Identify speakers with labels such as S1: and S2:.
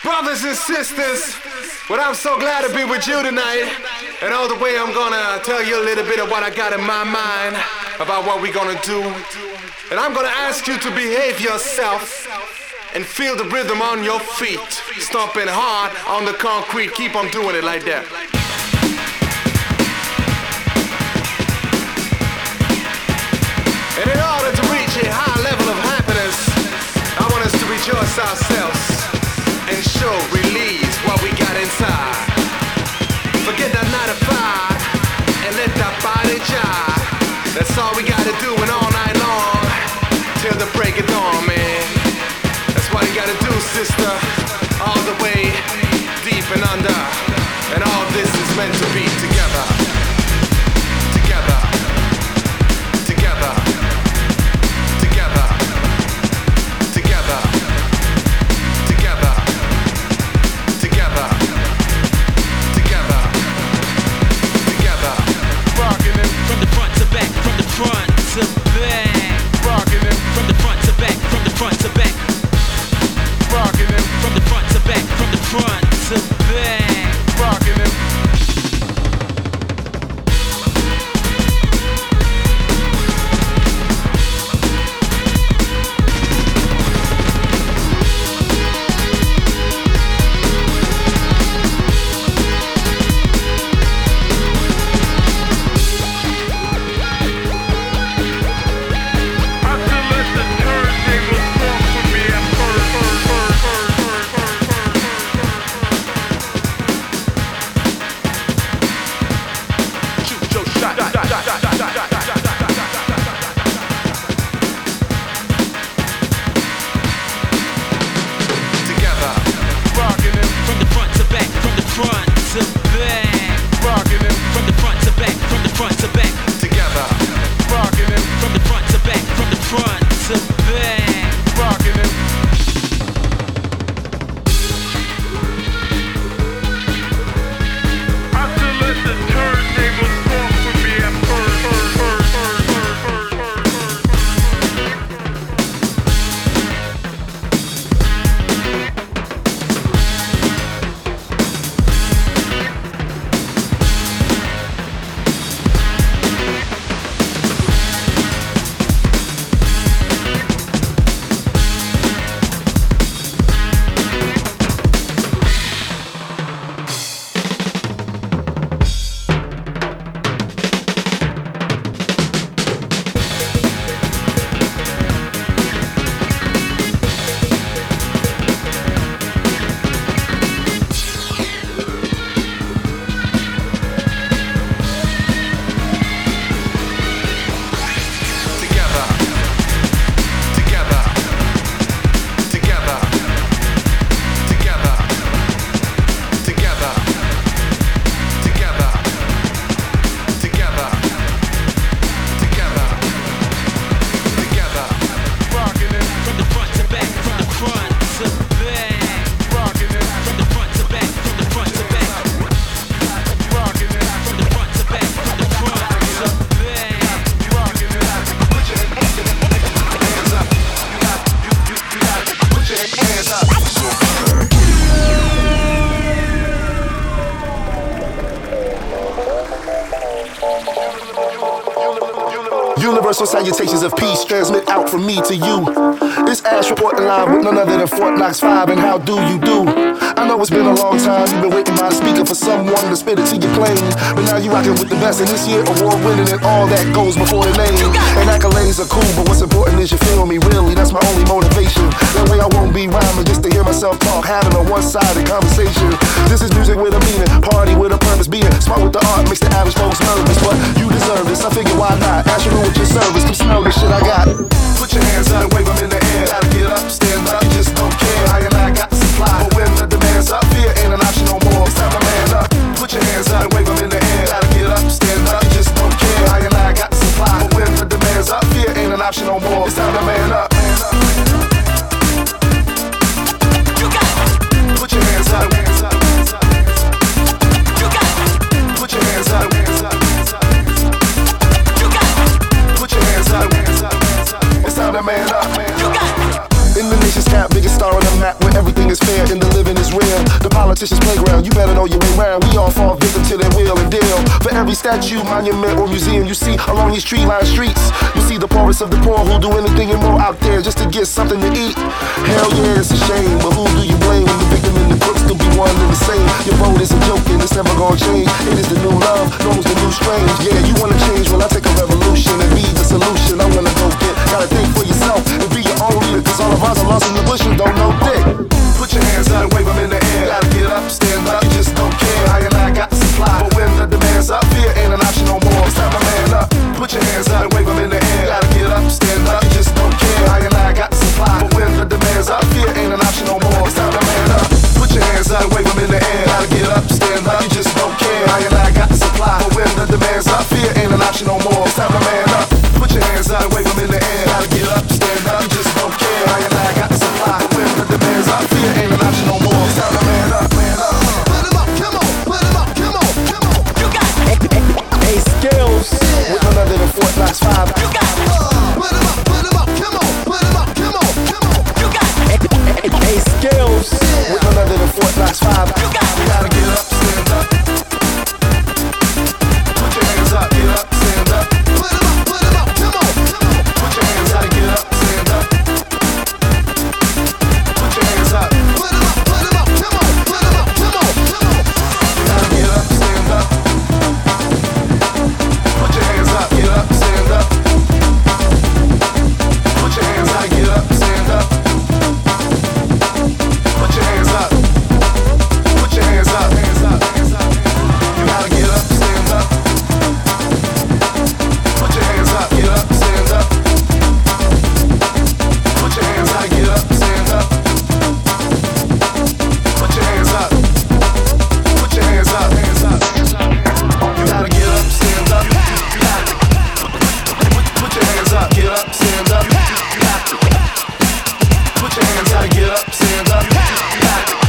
S1: Brothers and sisters, well, I'm so glad to be with you tonight. And all the way I'm gonna tell you a little bit of what I got in my mind about what we're gonna do. And I'm gonna ask you to behave yourself and feel the rhythm on your feet. Stomping hard on the concrete. Keep on doing it like that. And in order to reach a high level of happiness, I want us to rejoice ourselves and show, release what we got inside. Forget that 9 to 5 and let that body jive. That's all we gotta do and all night long till the break of dawn, man. That's what you gotta do, sister. All the way deep and under. And all this is meant to be together. Together. Together. Together. Together. Together. Together. Together. Together.
S2: Rocking it from the front to back, from the front to back. Rocking it from the front to back, from the front to back. Rocking it from the front to back, from the front to back. Rocking it.
S3: Universal salutations of peace transmit out from me to you. This Ash reporting live with none other than Fort Knox 5, and how do you do? I know it's been a long time, you've been waiting by the speaker for someone to spit it to your plane. But now you rocking with the best, and this year award winning and all that goes before the name. And accolades are cool, but what's important is you feel me, really, that's my only motivation. That way I won't be rhyming just to hear myself talk, having a one-sided conversation. This is music with a meaning, party with a purpose, being smart with the art makes the average folks nervous. But you deserve this, I figure why not? Ask you with your service, come smell this shit I got. Put your hands up and wave them in the air. Gotta get up, stand up, you just don't care. I and I got the supply, but when the demand's up, fear ain't an option no more. It's time to man up. Put your hands up and wave them in the air. Gotta get up, stand up, you just don't care. I and I got the supply, but when the demand's up, fear ain't an option no more. It's time to man up. You got it. Put your hands up. You got it. Put your hands up. You got it. Put your hands up. It's time to man up. You got it. In the nation's cap, biggest star on the map, where everything everything is fair and the living is real. The politician's playground, you better know your way round. We all fall victim to their wheel and deal. For every statue, monument, or museum you see along these tree-lined streets, you see the poorest of the poor who do anything and more out there just to get something to eat. Hell yeah, it's a shame, but who do you blame when the victim and the crook still be one and the same? Your vote isn't joking, it's never gonna change. It is the new love, knows the new strange. Yeah, you wanna change, well I take a revolution and be the solution. I wanna go get, gotta think for yourself and be your own leader, cause all of us are lost in the bush and don't know dick. Put your hands out and wave them in the air. Gotta get up, stand up, you just don't care. I and I got the supply, but when the demand's up, fear ain't an option no more. It's time to man up. Put your hands out and wave them in the air. Gotta get up, stand up, you just don't care. I and I got the supply, but when the demand's up, fear ain't an option no more. It's time to man up. Put your hands out and wave them in the air. Gotta get up, stand up, you just don't care. I and I got the supply, but when the demand's up, fear ain't an option no more. It's time to man up. Put your hands out and wave them in the air. Gotta get up, stand up, you just don't care. I and I got the supply, but when the demand's up, fear ain't an option no more. It's time to man up, man up. Put 'em up, come on, put 'em up, come on, come on. You got A skills with none other than Fort Knox 5. You got put 'em up, put 'em up, come on, put 'em up, come on, come on. You got A skills with none other than Fort Knox 5. You gotta get up, stand up. Put your hands up, get up, stand up. Put 'em up, come on, come on. Put your hands out, get up, stand up. Put your hands up. Put 'em up, come on, put 'em up, come on, come on. You gotta get up, stand up. Put your hands up, get up, stand up. Put your hands out, get up, stand up. Put your hands up. Put your hands up, hands up, hands up. You gotta get up, stand up. Put your hands up, get up, stand up. Put your hands out, get up, stand up. Put your hands up. Put your hands up, hands up, hands up. You gotta get up, stand up. You gotta put your hands up, get up, stand up. You gotta put your hands out, get up, stand up. You gotta